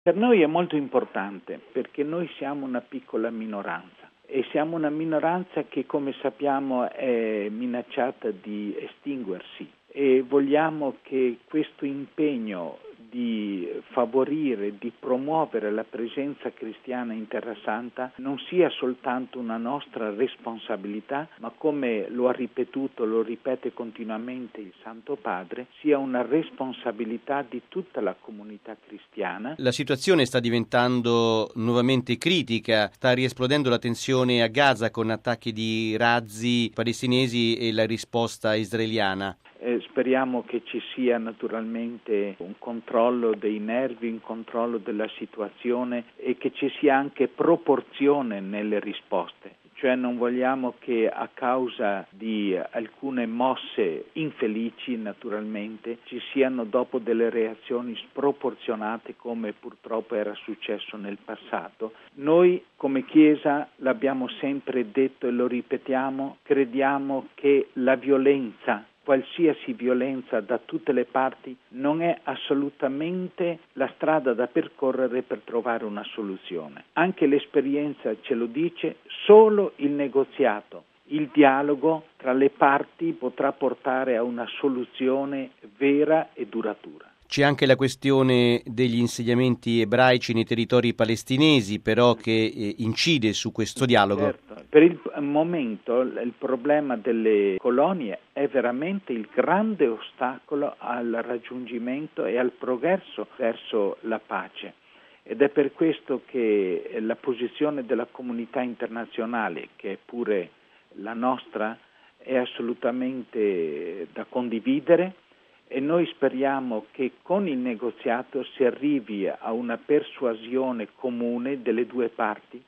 Per noi è molto importante perché noi siamo una piccola minoranza e siamo una minoranza che, come sappiamo, è minacciata di estinguersi e vogliamo che questo impegno di favorire, di promuovere la presenza cristiana in Terra Santa non sia soltanto una nostra responsabilità, ma come lo ha ripetuto, lo ripete continuamente il Santo Padre, sia una responsabilità di tutta la comunità cristiana. La situazione sta diventando nuovamente critica, sta riesplodendo la tensione a Gaza con attacchi di razzi palestinesi e la risposta israeliana. Speriamo che ci sia naturalmente un controllo dei nervi, un controllo della situazione e che ci sia anche proporzione nelle risposte. Cioè non vogliamo che a causa di alcune mosse infelici naturalmente ci siano dopo delle reazioni sproporzionate come purtroppo era successo nel passato. Noi come Chiesa l'abbiamo sempre detto e lo ripetiamo, crediamo che la violenza, qualsiasi violenza da tutte le parti, non è assolutamente la strada da percorrere per trovare una soluzione. Anche l'esperienza ce lo dice, solo il negoziato, il dialogo tra le parti potrà portare a una soluzione vera e duratura. C'è anche la questione degli insediamenti ebraici nei territori palestinesi, però che incide su questo dialogo. Certo. Per il momento il problema delle colonie è veramente il grande ostacolo al raggiungimento e al progresso verso la pace. Ed è per questo che la posizione della comunità internazionale, che è pure la nostra, è assolutamente da condividere. E noi speriamo che con il negoziato si arrivi a una persuasione comune delle due parti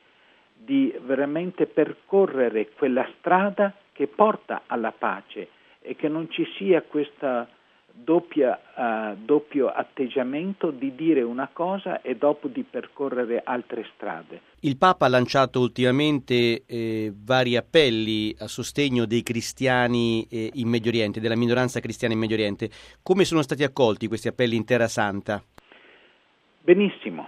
di veramente percorrere quella strada che porta alla pace e che non ci sia questo doppio atteggiamento di dire una cosa e dopo di percorrere altre strade. Il Papa ha lanciato ultimamente vari appelli a sostegno dei cristiani in Medio Oriente, della minoranza cristiana in Medio Oriente. Come sono stati accolti questi appelli in Terra Santa? Benissimo.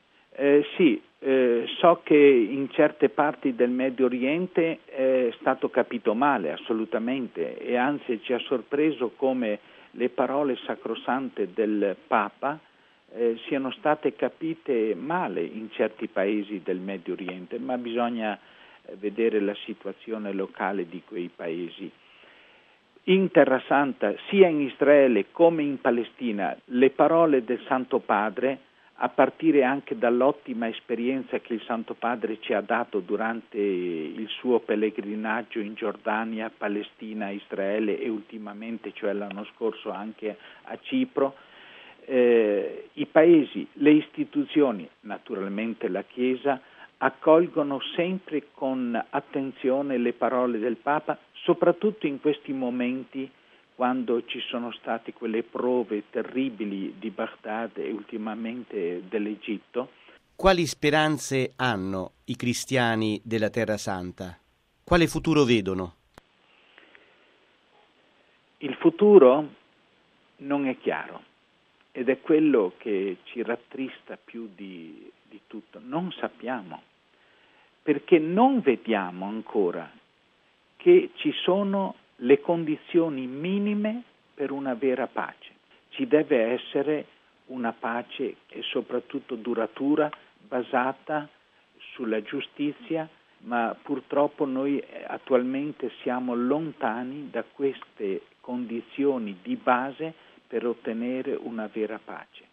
So che in certe parti del Medio Oriente è stato capito male, assolutamente, e anzi ci ha sorpreso come le parole sacrosante del Papa siano state capite male in certi paesi del Medio Oriente, ma bisogna vedere la situazione locale di quei paesi. In Terra Santa, sia in Israele come in Palestina, le parole del Santo Padre, a partire anche dall'ottima esperienza che il Santo Padre ci ha dato durante il suo pellegrinaggio in Giordania, Palestina, Israele e ultimamente, cioè l'anno scorso, anche a Cipro, i paesi, le istituzioni, naturalmente la Chiesa, accolgono sempre con attenzione le parole del Papa, soprattutto in questi momenti quando ci sono state quelle prove terribili di Baghdad e ultimamente dell'Egitto. Quali speranze hanno i cristiani della Terra Santa? Quale futuro vedono? Il futuro non è chiaro ed è quello che ci rattrista più di tutto. Non sappiamo, perché non vediamo ancora che ci sono le condizioni minime per una vera pace. Ci deve essere una pace e soprattutto duratura, basata sulla giustizia, ma purtroppo noi attualmente siamo lontani da queste condizioni di base per ottenere una vera pace.